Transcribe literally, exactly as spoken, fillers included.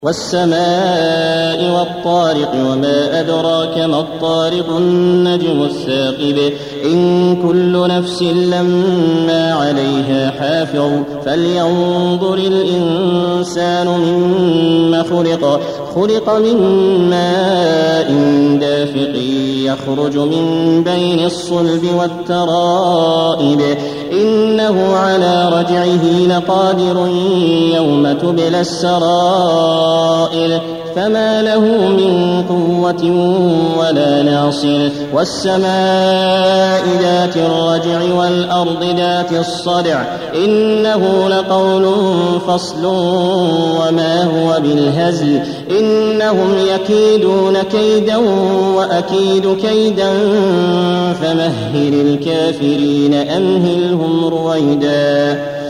والسماء والطارق وما أدراك ما الطارق النجم الثاقب إن كل نفس لما عليها حافظ فلينظر الإنسان مما خلق خلق من ماء دافق يخرج من بين الصلب والترائب إنه على رجعه لقادر يوم تبلى السرائر فما له من قوة ولا ناصر والسماء ذات الرجع والأرض ذات الصدع إنه لقول فصل وما هو بالهزل إنهم يكيدون كيدا وأكيد كيدا فمهل الكافرين أمهلهم رويدا